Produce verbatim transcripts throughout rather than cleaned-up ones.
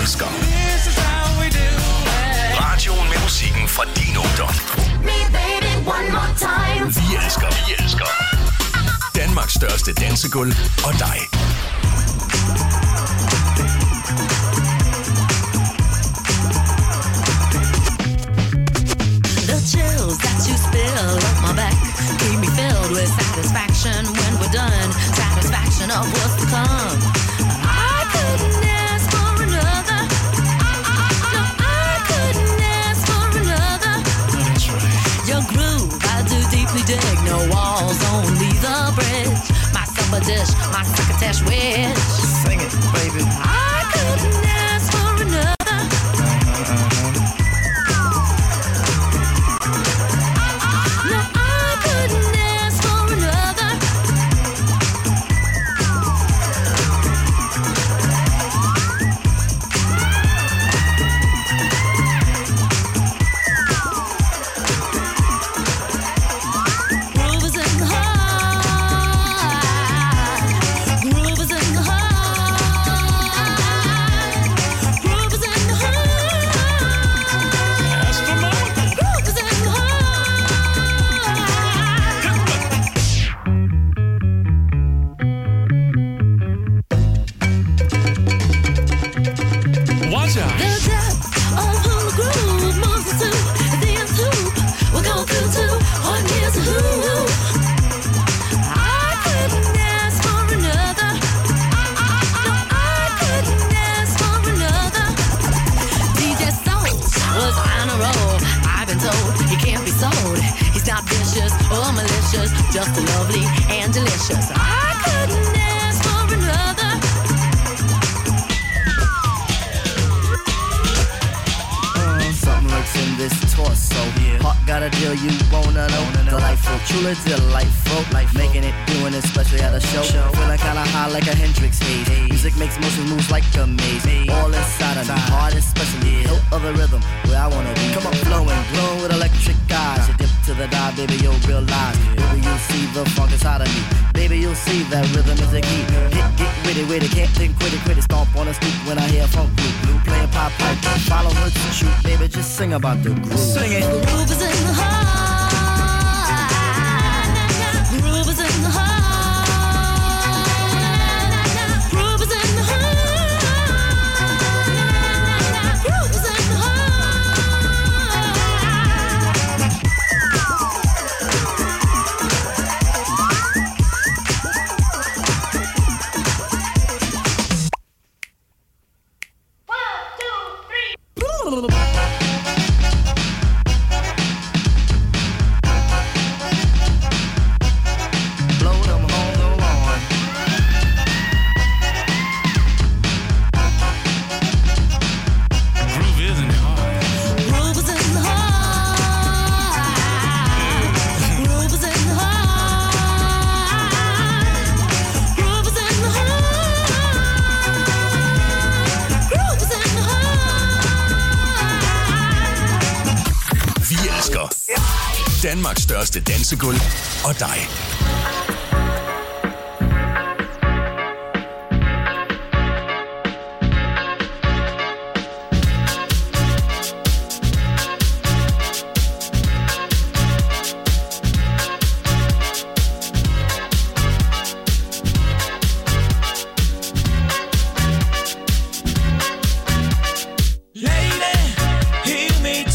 elsker. Radioen med musikken fra din ungdom. Vi elsker, vi elsker. Danmarks største dansegulv og dig. The chills that you spill up my back keep me filled with satisfaction when we're done. Satisfaction of what's to come. I couldn't ask for another. No, I couldn't ask for another. That's right. Your groove, I do deeply dig. No walls, only the bridge. My supper dish, my succotash wish. Sing it, baby. I couldn't ask for another. Just lovely and delicious. I couldn't ask for another. Uh, something lurks in this torso. Yeah. Heart got a deal you wanna know. Wanna know. Delightful, truly delightful. Life making it, doing it, especially at a show. show. Feeling kinda high like a Hendrix haze. Hey. Music makes motion moves like a maze. Hey. All inside of me, heart especially. Yeah. No other rhythm where I wanna be. Come on, flowing, glowing with electric eyes. You dip to the dive, baby, you'll realize. Baby, you'll see the funk inside of me. Baby, you'll see that rhythm is a key. Get, get witty, witty, can't think, quit it, quit it. Stomp on the street when I hear funk blue. Blue playing pop pipe, follow her to shoot. Baby, just sing about the groove. Sing it. The groove is in the heart. The groove is in the heart. Groove is in the heart. Groove is in the heart. Danmarks største dansegulv og dig.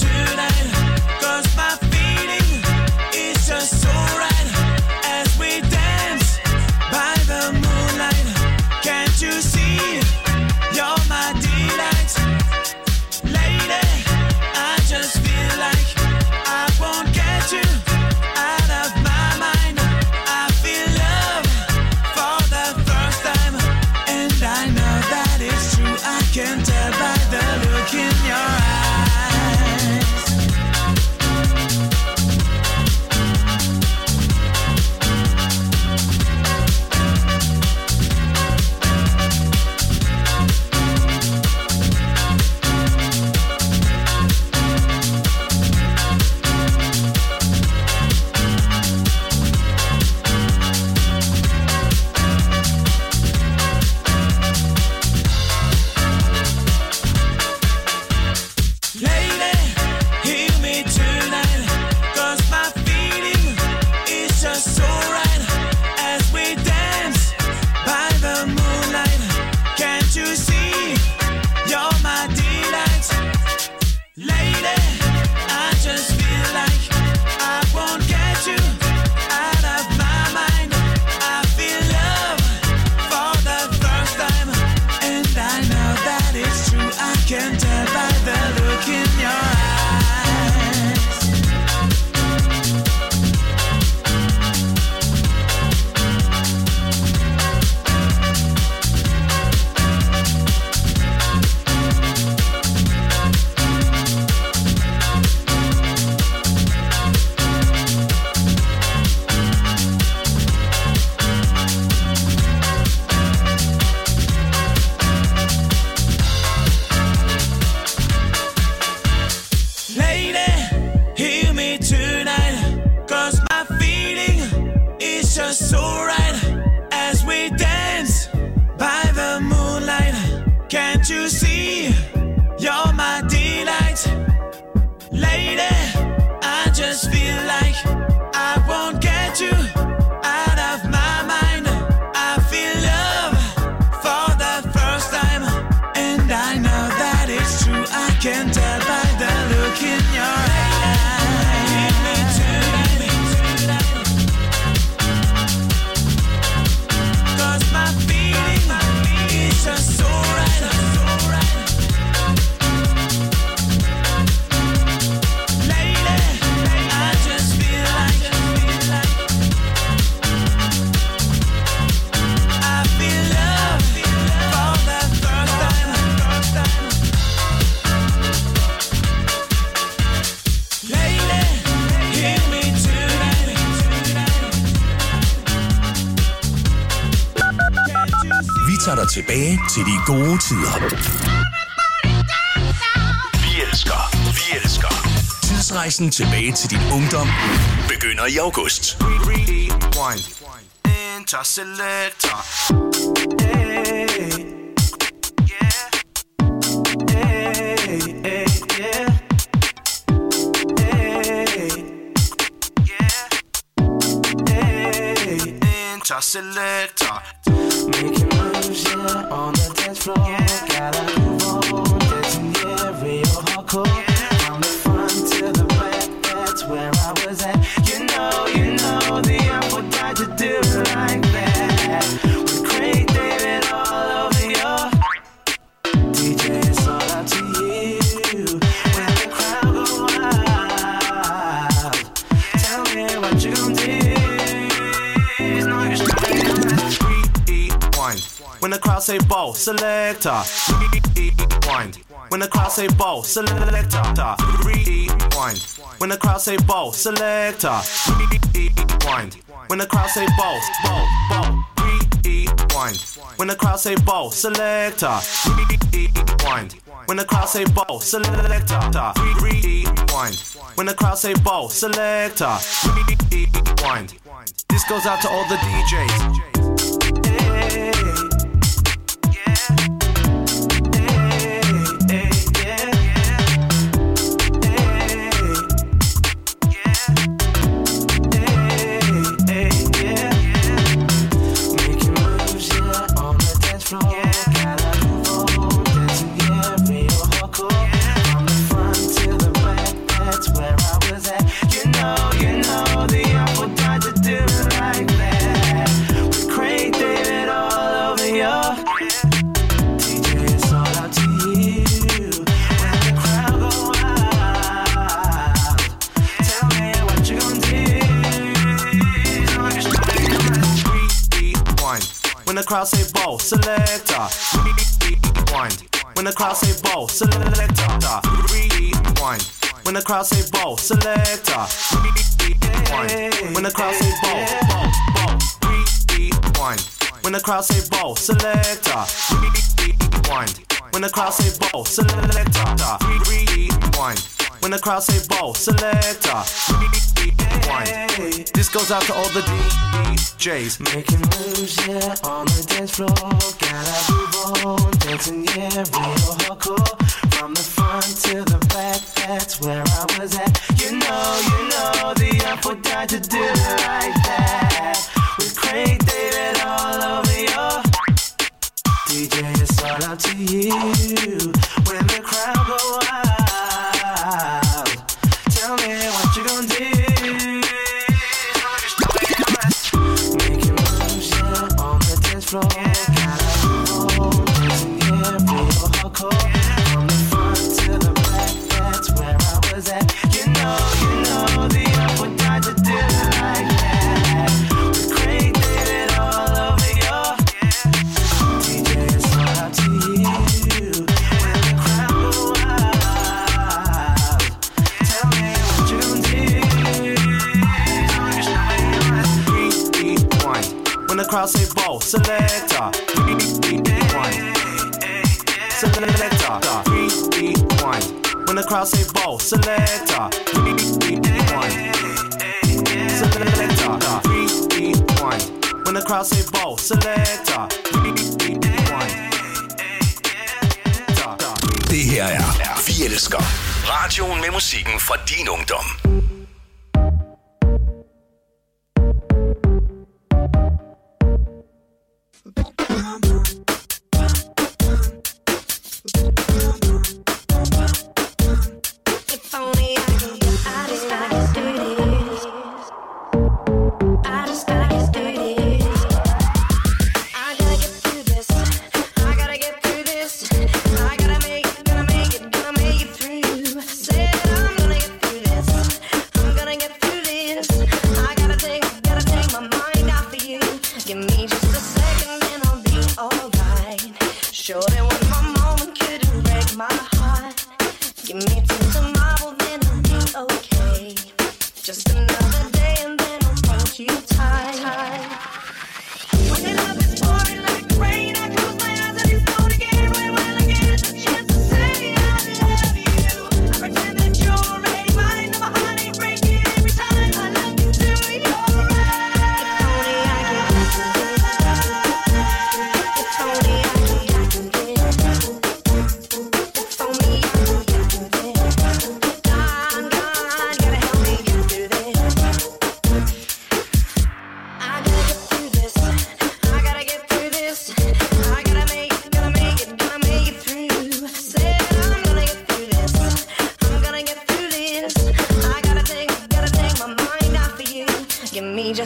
So right as we do. Can tell by the look in your eyes. Give me tonight, cause my feeling is just so right, so right. Lately, I just feel like I feel love for the first time. Lately, hit me tonight. Vi tager dig tilbage til de gode tider. Vi elsker, vi elsker. Tidsrejsen tilbage til din ungdom begynder i august. Rewind. Interselector. Hey. Yeah. Hey, hey, yeah. Hey. Yeah. Hey. Interselector. Making moves, yeah, on the dance floor. Yeah. Gotta move on, dancing, yeah, real hardcore. From the front to the back, that's where I was at. You know, you know, the apple died to do it like that. With Craig David all over your D J, it's all up to you. When the crowd go wild, tell me what you gon' do. It's no use trying. Rewind. When the crowd say ball, selector. Rewind. When the crowd say ball, selector. Rewind. When the crowd say ball, selector. Rewind. When the crowd say ball, ball, ball. Rewind. When the crowd say ball, selector. Rewind. When the crowd say ball, selector. Rewind. When the crowd say ball, selector. Rewind. This goes out to all the D Js. Hey. When the crowd say ball, selector. Rewind. When the crowd say ball, selector. Rewind. When the crowd say ball, selector. Rewind. When the crowd say ball, ball, ball. Rewind. When the crowd say ball, selector. Rewind. When the crowd say ball, selector. Rewind. When the crowd say ball, selector. Rewind. This goes out to all the D Js. Making moves, yeah, on the dance floor. Gotta move on, dancing, yeah, real hardcore. From the front to the back, that's where I was at. You know, you know, the apple died to do it like that. With Craig David all over your D J, it's all up to you. When the crowd go wild, tell me what you gon' do. Making moves, yeah, on the dance floor. Gotta move on, dancing, yeah, real hardcore. From the front to the back, that's where I was at. You know, you know, the apple died to do it like that. With Craig David all over your D J, it's all up to you. When the crowd go wild, tell me what you gon' do. Rewind. When the crowd say ball, selector. Rewind. Selector. Rewind. When the crowd say ball, selector. Rewind. Selector. Rewind. When the crowd say ball, selector. Rewind. Det her er Vi elsker. Radioen med musikken fra din ungdom.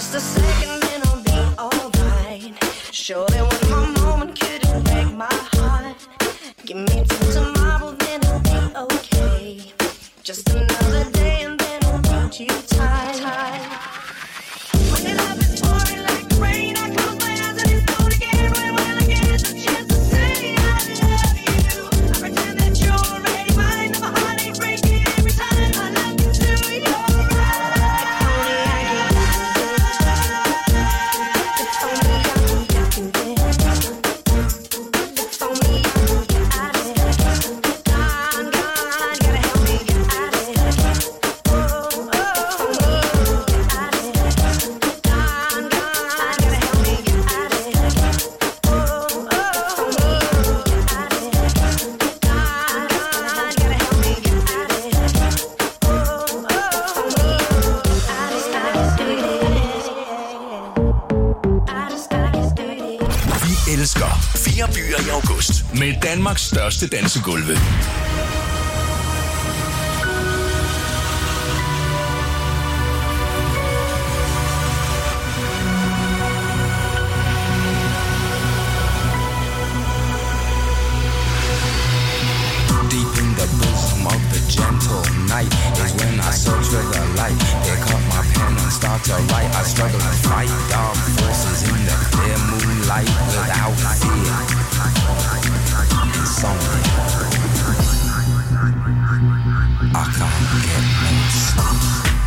Just a second and I'll be alright. Surely one more moment couldn't break my heart. Give me till tomorrow, then I'll be okay. Just another day and then I'll hold you tight. When your love is pouring like rain, I close my eyes and it's gone again. When will I get the chance to say I love you? I pretend that you're already mine, and my heart ain't breaking every time I look into your elsker fire byer i august med Danmarks største dansegulve. Deep in the bosom of the gentle night is when I search for the light. Pick up my pen and start to write. I struggle to fight dark forces in the clear moonlight without fear. Insomnia, I can't get no sleep.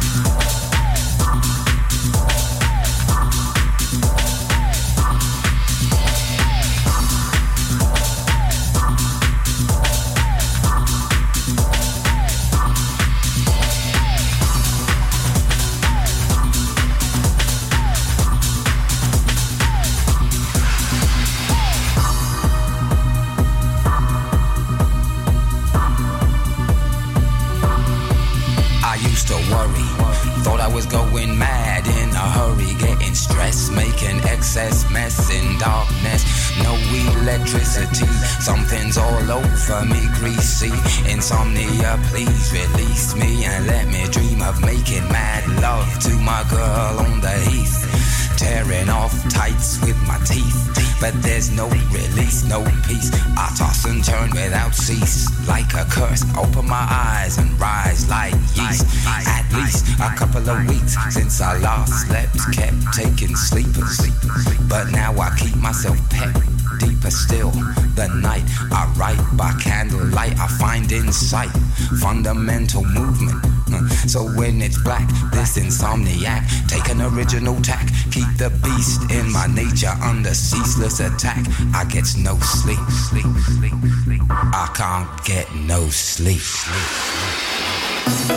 Thought I was going mad in a hurry, getting stressed, making excess mess in darkness. No electricity, something's all over me, greasy. Insomnia, please release me and let me dream of making mad love to my girl on the heath. Tearing off tights with my teeth, but there's no release, no peace. I toss and turn without cease, like a curse. Open my eyes and rise like yeast. At least a couple of weeks since I last slept, kept taking sleepers, but now I keep myself pet. Deeper still, the night I write by candlelight, I find insight, fundamental movement. So when it's black, this insomniac, take an original tack, keep the beast in my nature under ceaseless attack. I get no sleep, sleep, sleep, sleep. I can't get no sleep, sleep, sleep.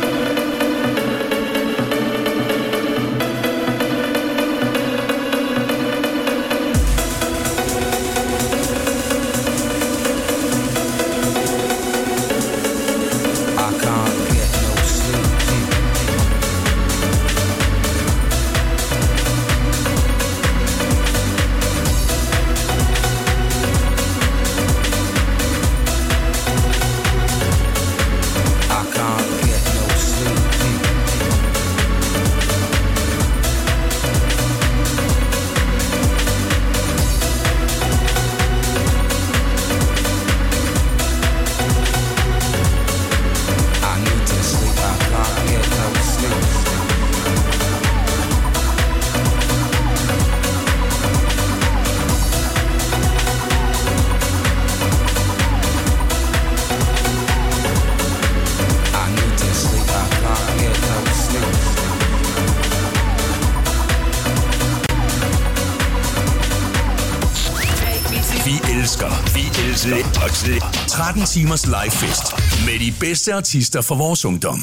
tretten timers livefest med de bedste artister fra vores ungdom.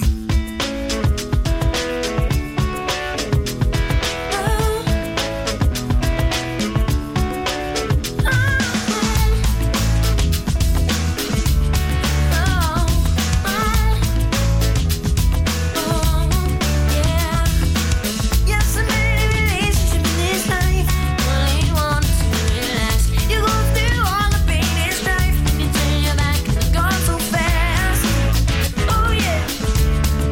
Oh yeah.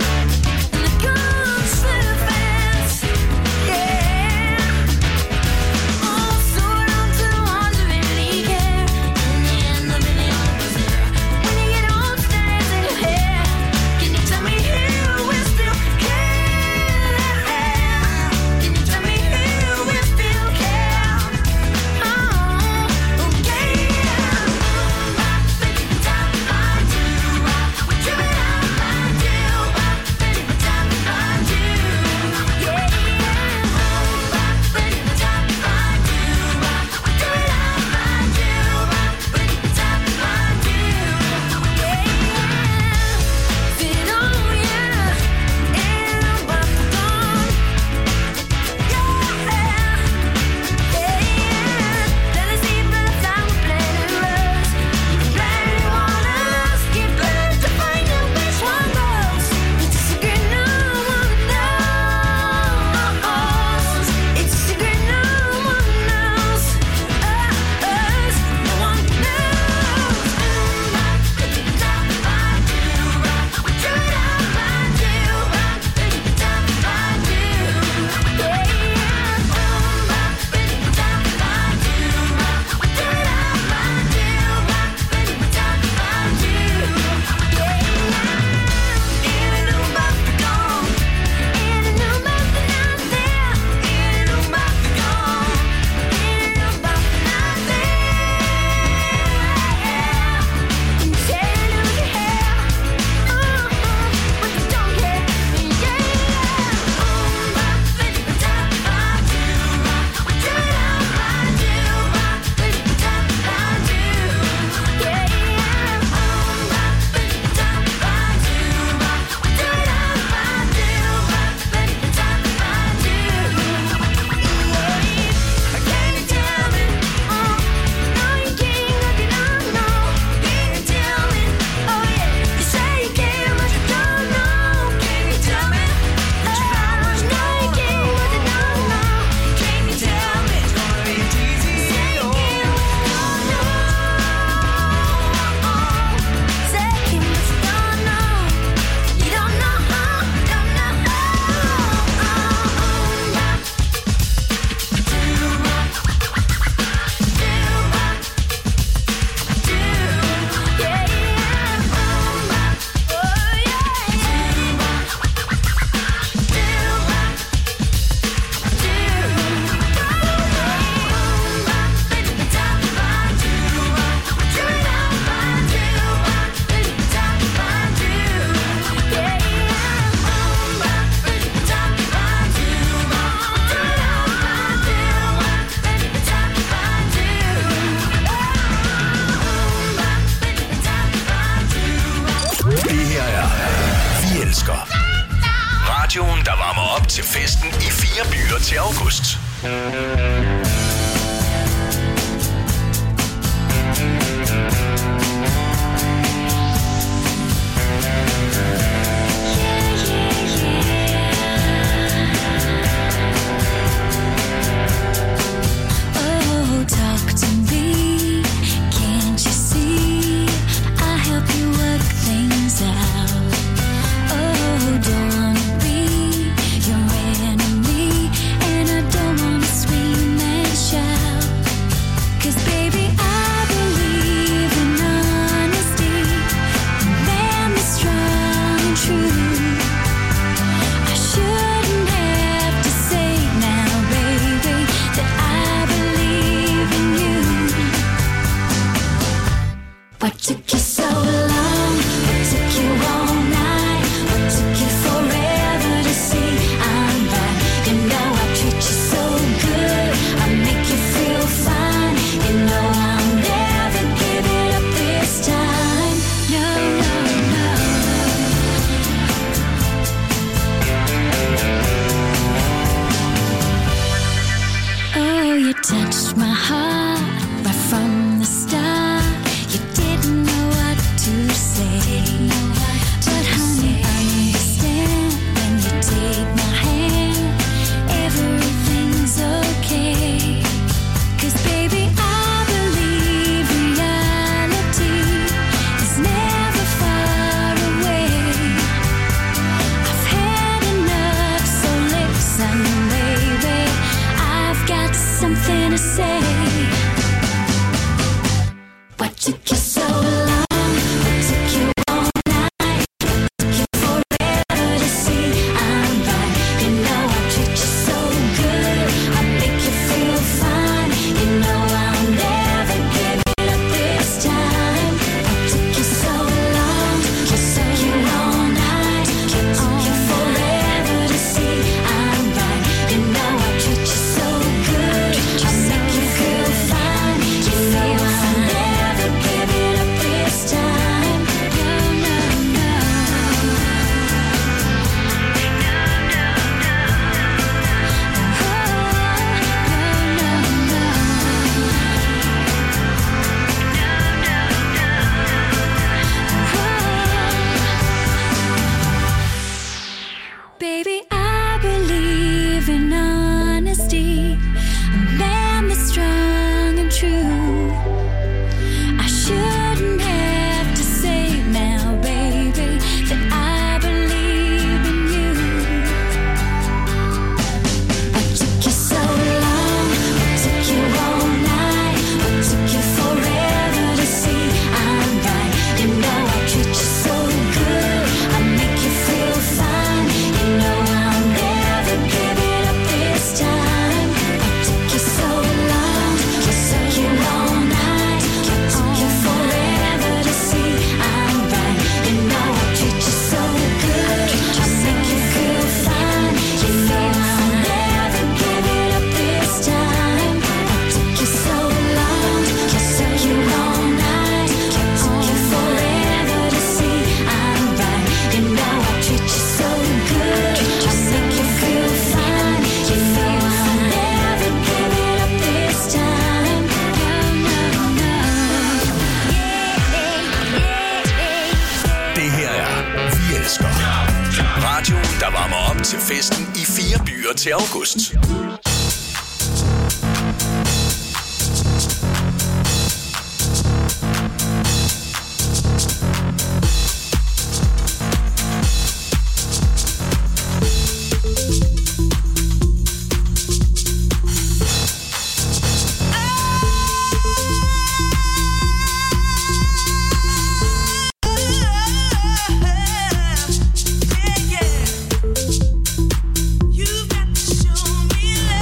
elsker. Radioen, der varmer op til festen i fire byer til august. Til august. You've got to show me love.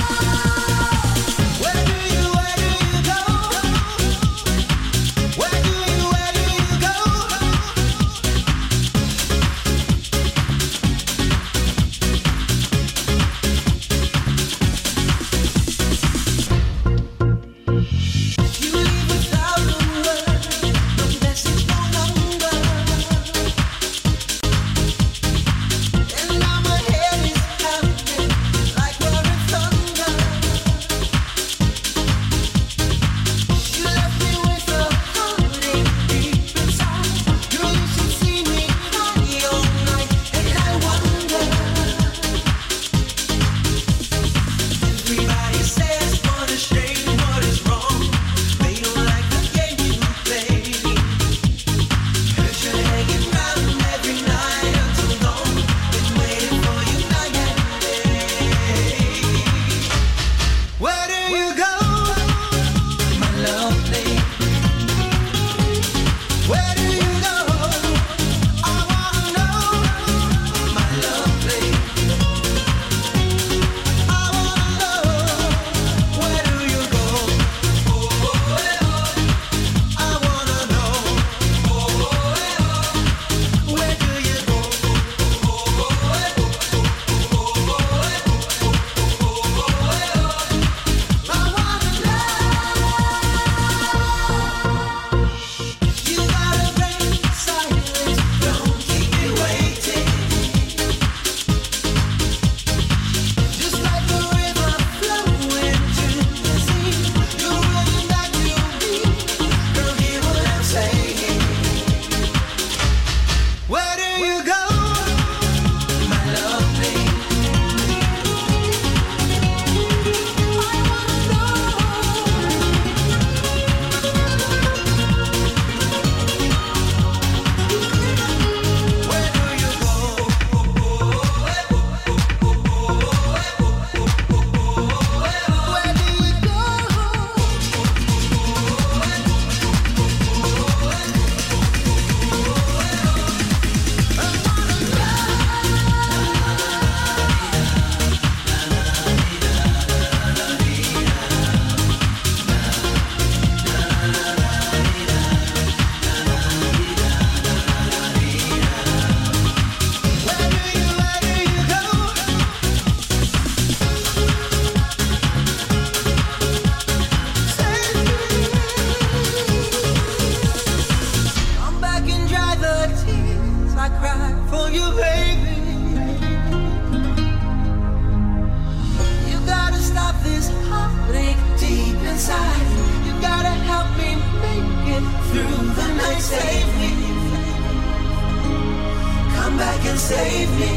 save me.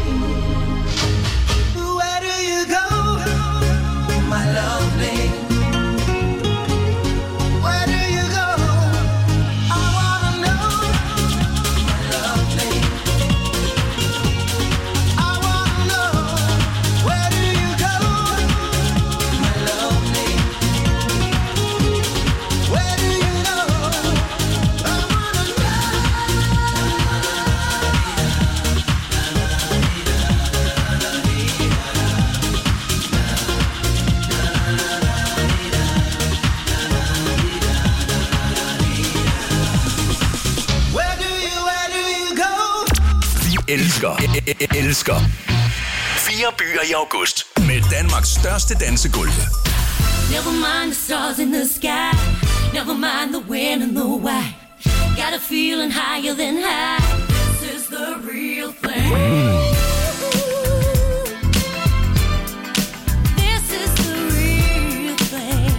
Where do you go, my lovely? Where do you go? I wanna know, my lovely. I wanna know, where do you go, my lovely? Where do you go? I wanna know. Where do you, where do you go? Vi elsker, e- e- elsker fire byer i august med Danmarks største dansegulve. Never mind the stars in the sky. Never mind the when and the why. Got a feeling higher than high. This is the real thing. This is the real thing.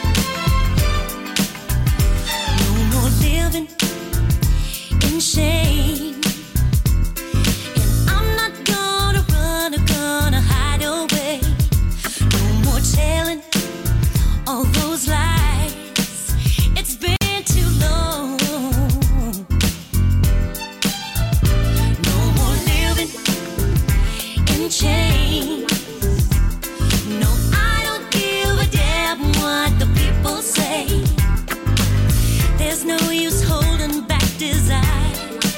No more living in shame. And I'm not gonna run or gonna hide away. No more telling all those lies. It's been too long. No more living in chains. No, I don't give a damn what the people say. There's no use holding back desire.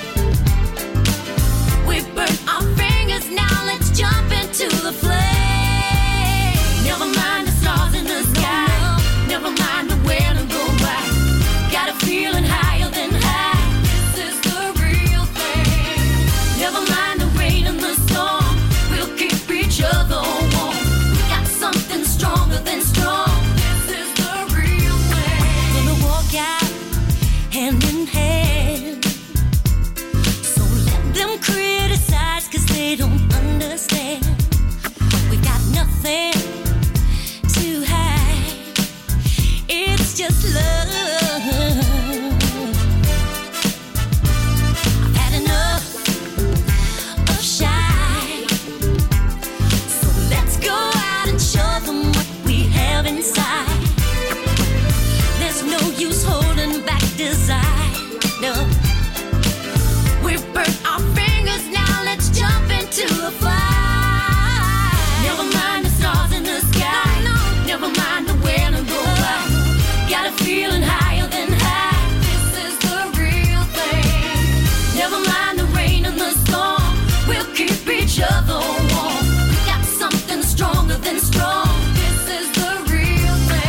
We've burnt our fingers, now let's jump into the flame. Never mind the stars in the sky. Never mind the when and the why. Got a feeling higher than high. This is the real thing. Never mind the rain and the storm. We'll keep each other warm. We got something stronger than strong. This is the real thing. Gonna walk out hand in hand. So let them criticize, cause they don't understand. We got nothing to hide. It's just love. I've had enough of shy. So let's go out and show them what we have inside. There's no use holding back desire. No. We've burnt our fingers, now let's jump into the fire. Never mind the stars in the sky. Never mind the when and the why. Got a feeling higher than high. This is the real thing. Never mind the rain and the storm. We'll keep each other warm. We got something stronger than strong. This is the real thing.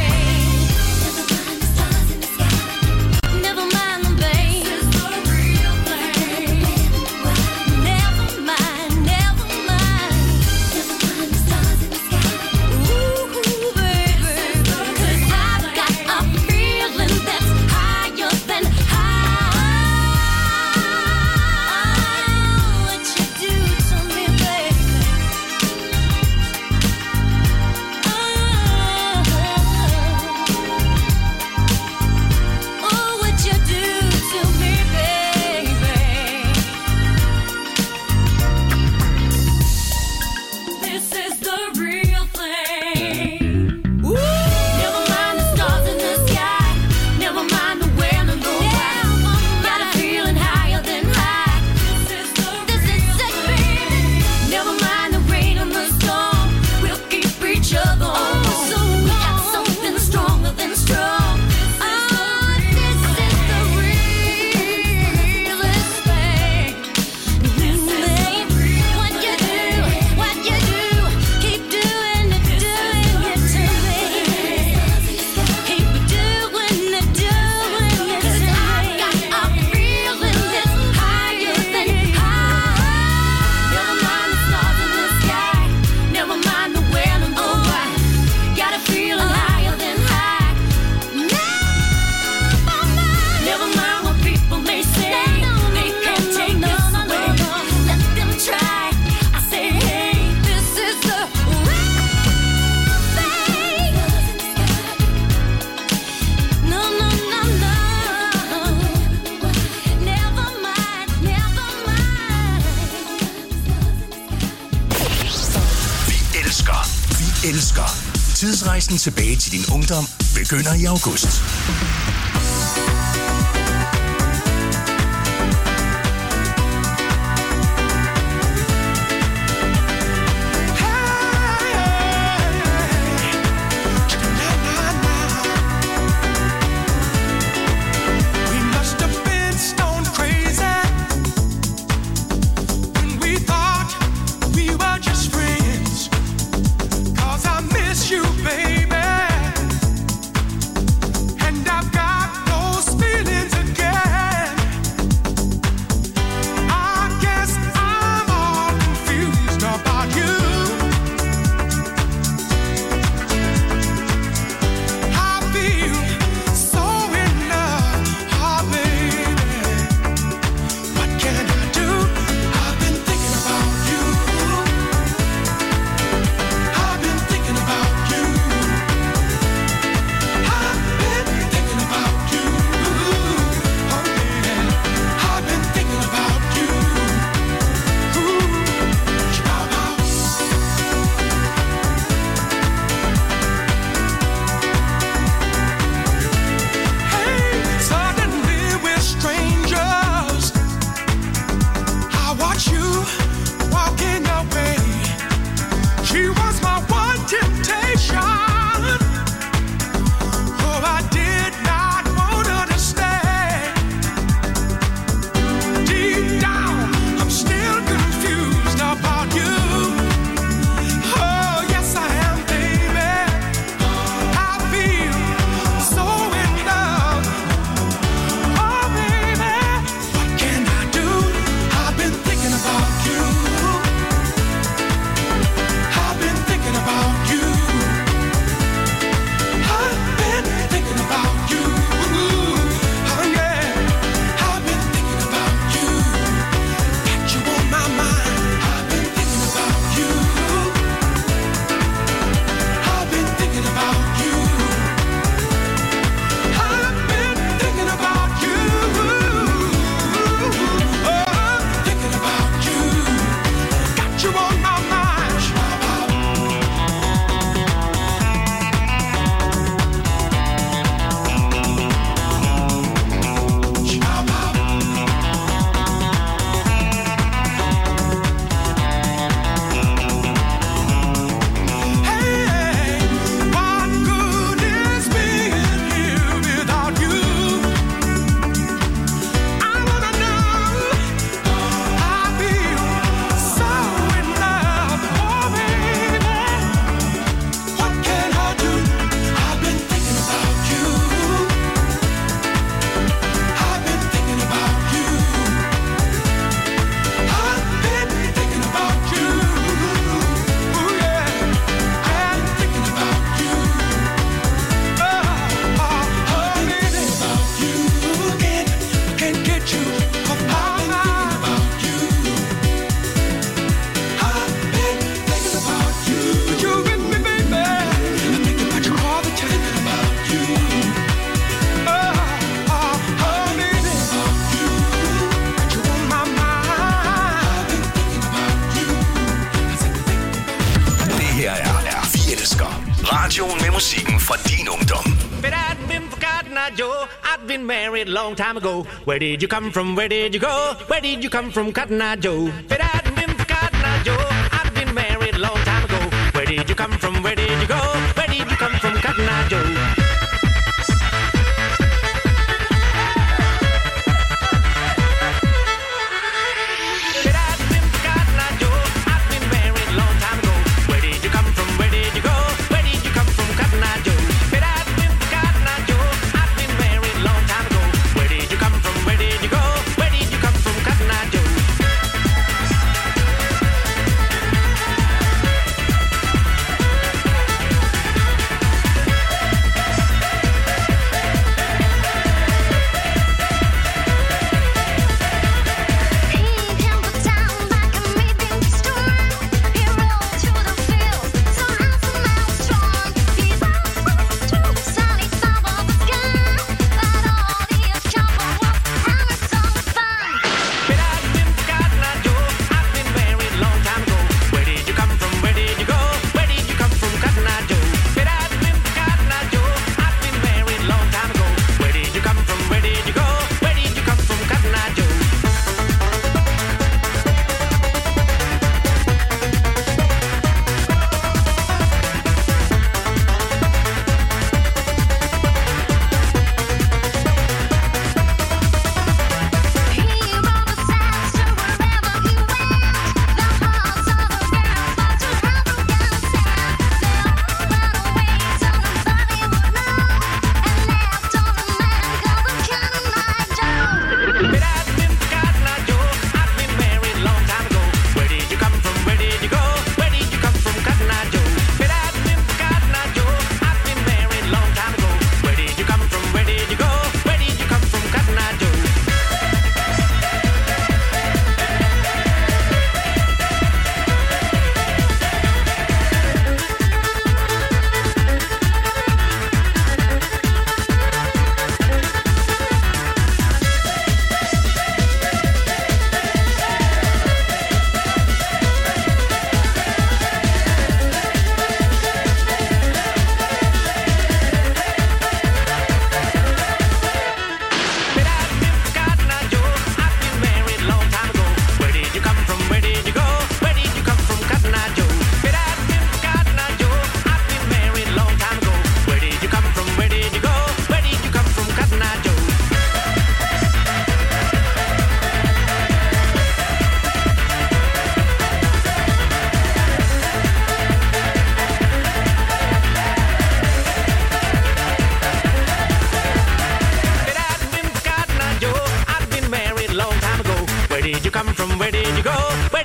elsker. Tidsrejsen tilbage til din ungdom begynder i august. You, baby, and I've got Radioen med musikken fra din ungdom. But I'd been forgotten, I Joe. I'd been married a long time ago. Where did you come from? Where did you go? Where did you come from, Cotton Eye Joe? But I'd been forgotten, I Joe. I'd been married a long time ago. Where did you come from? Where did you go? Where did you come from, Cotton Eye Joe?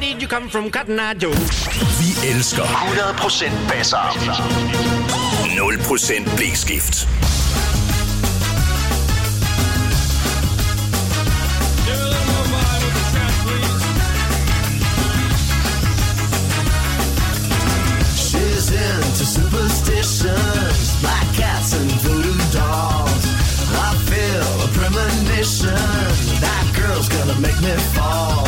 did you come from, Cotton Eye Joe? Vi elsker hundrede procent basser. nul procent blæskift. She's into superstitions, black cats and voodoo dolls. I feel a premonition, that girl's gonna make me fall.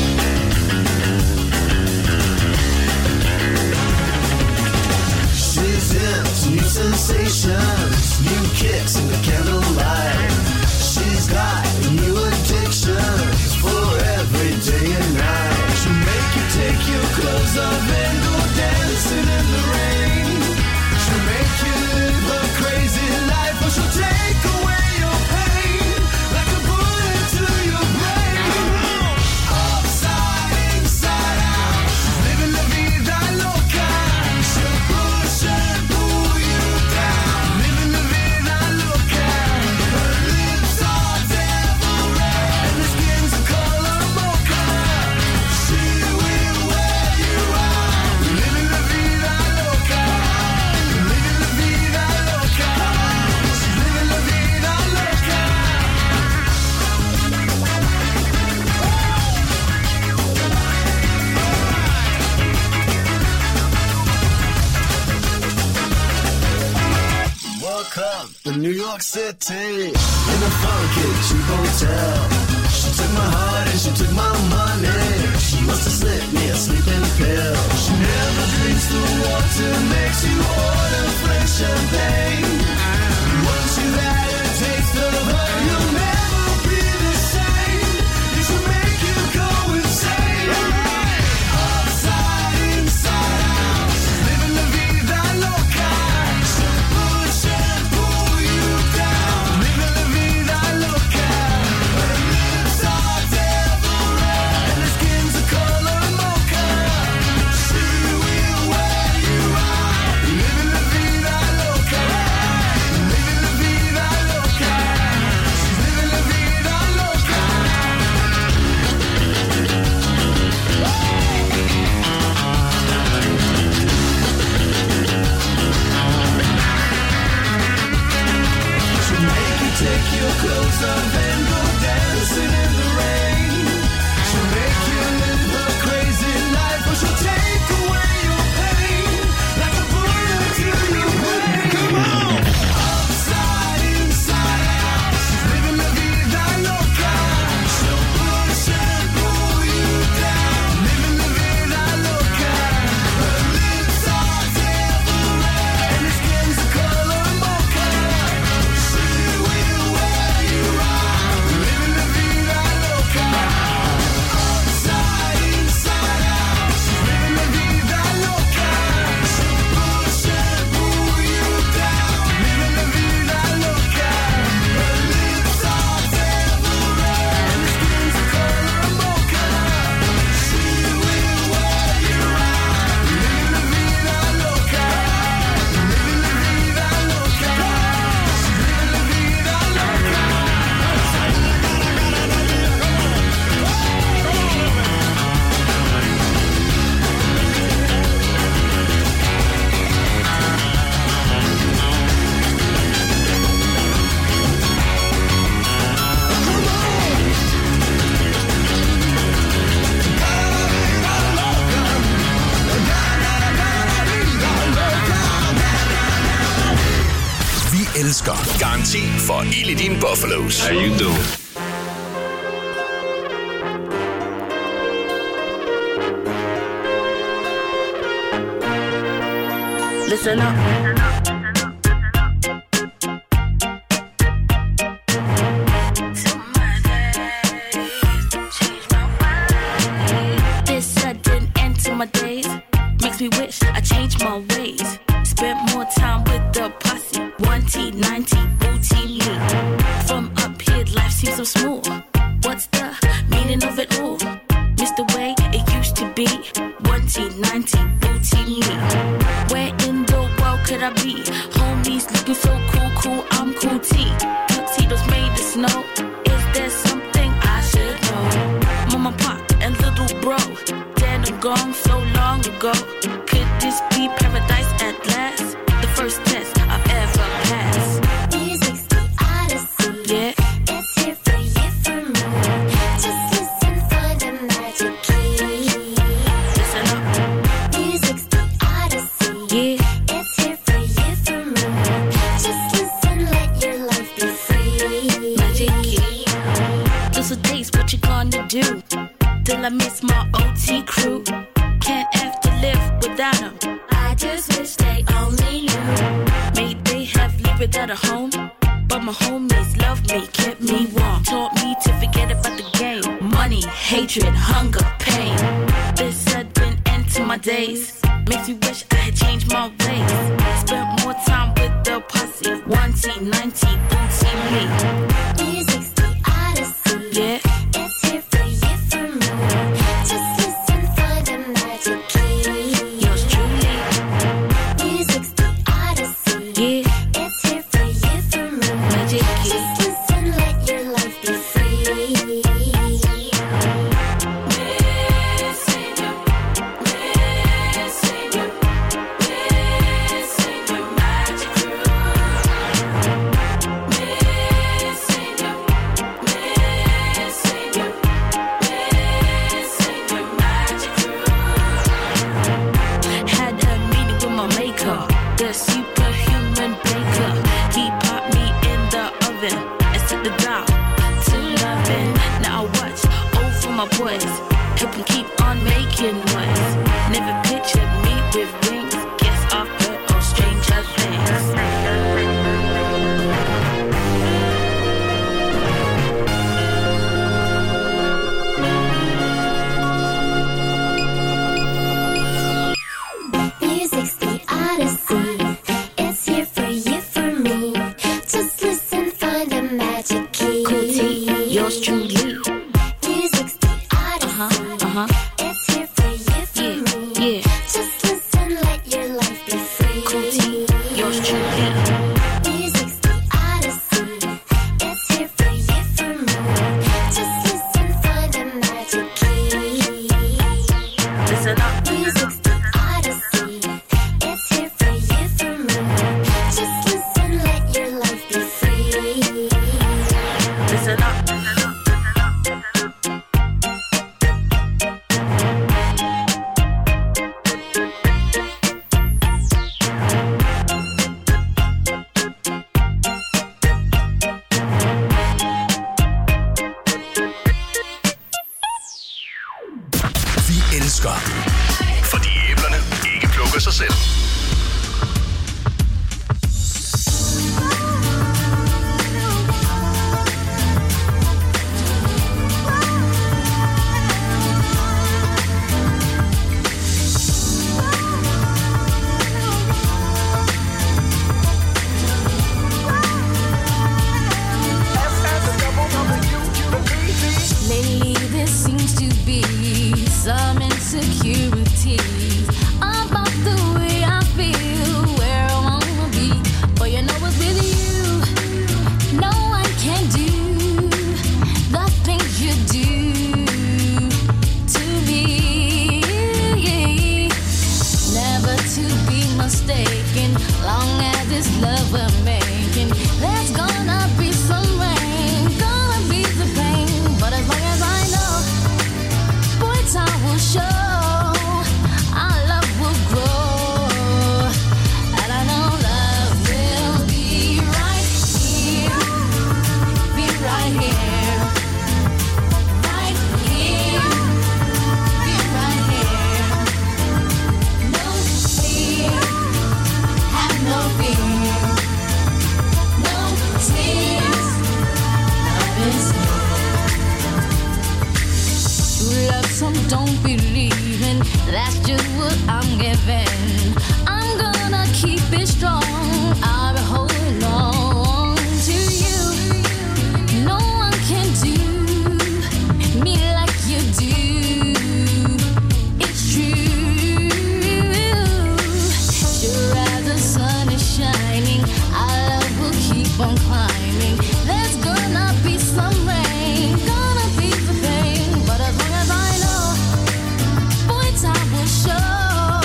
She's into new sensations, new kicks in the candlelight. She's got new addictions for every day and night. She'll make you take your clothes off and go dancing in the rain. She'll make you live a crazy life, or she'll take away your pain like a bullet to your brain. Upside, inside out, she's living la vida loca. She'll push and pull you down, living la vida loca. Her lips are devil red and her skin's a color mocha. She will wear you out, living la vida loca, living la vida loca. She's living la vida loca. Welcome to New York City, in a funky cheap hotel. She took my heart and she took my money. She must have slipped me a sleeping pill. She never drinks the water, makes you order French champagne. Once you've had a taste of her, you'll never be the same. It should make you go insane. Upside, inside out, she's living la vida loca. She'll push and pull you down, living la vida loca. Her lips are devil red and her skin's a color mocha. She will wear you out, living la vida loca, living la vida loca. She's living la vida loca. She'll make you take your clothes off and go dancing in the rain. She'll make you live a crazy life, or she'll take away your pain like a bullet to your brain. Come on! Upside, inside out, she's living la vida loca. She'll push and pull you down, living la vida loca. Her lips are devil red and her skin's a color mocha. She will wear you out, living la vida loca. Upside, inside out, she's living la vida loca. She'll push and pull you down, living la vida loca. Her lips are devil red and her skin's a color mocha. She will wear you out, living la vida loca, living la vida loca. She's living la vida loca. Vi elsker garanti for ild i dine Buffalos. How you doing? Listen up. This sudden end to my days makes me wish I changed my ways. Spent more time with the posse. one T, nine T, booty me. From up here, life seems so smooth. What's the meaning of it all? Miss the way it used to be. one T, nine T, booty me. Where in the world could I be? Homies looking so cool, cool, I'm cool T. Tuxedos made of snow. Is there something I should know? Mama, pop, and little bro. go. Could this be paradise at last? The first test I've ever passed. Music's the odyssey. Yeah. It's here for you, for me. Just listen for the magic key. Listen up. Music's the odyssey. Yeah. It's here for you, for me. Just listen, let your life be free. Magic key. Those are days, what you gonna do? Till I miss my O T crew. Can't have to live without them. I just wish they only knew. May they have lived without a home, but my homies loved me, kept me warm, taught me to forget about the game. Money, hatred, hunger, pain. This sudden end to my days makes me wish I had changed my ways. Spent more time with the posse, one team, ninety, booty me. Music's the odyssey. Yeah. It's here for you, for me. Just listen for the magic key. Yours truly. Music's the odyssey. Yeah. It's here for you, for me. Magic key. Just listen, let your life be free. Missing you, missing you, missing you, magic crew. Missing you, missing you, missing you, magic crew. Had a meeting with my maker, the superhuman baker. He popped me in the oven and set the dial to loving. Now I watch over my boys, help them keep on making noise. Never pictured me with wings. Guess I've heard of stranger things. Music's the odyssey. It's here for you, for me. Just listen for the magic key. Cool T, yours truly. Music's the odyssey. Uh-huh, uh-huh. It's here for you, for Yeah, me. yeah. Just listen, let your life be free. Cool T, yours truly. Music's the odyssey. It's here for you, for me. Just listen for the magic key. Listen up. Music's the odyssey. It's here for you, for me. Just listen, let your life be free. Listen up. Vi elsker, fordi æblerne ikke plukker sig selv. Lately there seems to be some insecurity about the way I feel, where I wanna be. But you know it's with you, no one can do the things you do to me. Never to be mistaken, long as this love we're making, there's gonna be some rain, gonna be the pain. But as long as I know, boy, time will show, our love will grow. And I know love will be right here, be right here, right here, be right here. No fear, have no fear, no tears, love is here. True love, some don't believe in. That's just what I'm giving. I'm gonna keep it strong. I'll be holding on to you. No one can do me like you do. It's true. Sure as the sun is shining, our love will keep on climbing. There's gonna be some rain, gonna be the pain. But as long as I know, boy, time will show,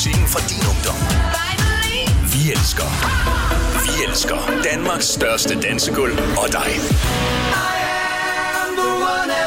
musikken fra din ungdom. Vi elsker. Vi elsker Danmarks største dansegulv og dig. I am the one